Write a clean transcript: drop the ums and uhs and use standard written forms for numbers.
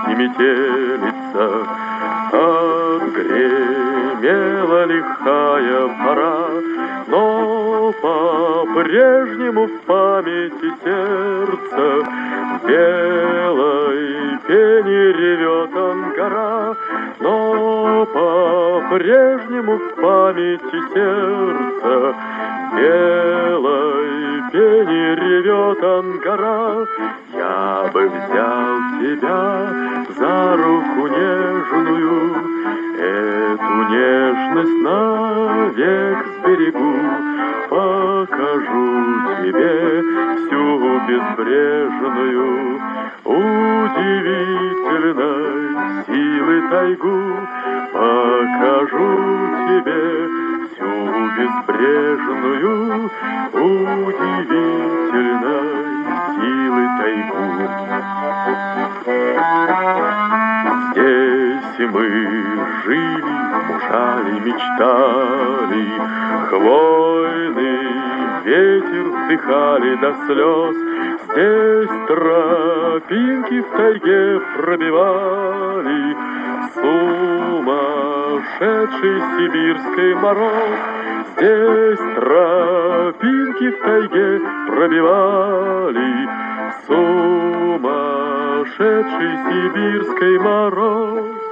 не метелица. Отгремела лихая пора, но по-прежнему в памяти сердца в белой пене ревет ангара, но по-прежнему в памяти сердца в белой пене ревет ангара. Я бы взял тебя за руку нежную, эту нежность навек сберегу, покажу тебе всю безбрежную, удивительной силы тайгу, покажу тебе всю безбрежную, удивительной силы тайгу. Здесь мы жили, мужали, мечтали, хвойный ветер вдыхали до слез. Здесь тропинки в тайге пробивали сумасшедший сибирский мороз. Здесь тропинки в тайге пробивали сумасшедший сибирский мороз.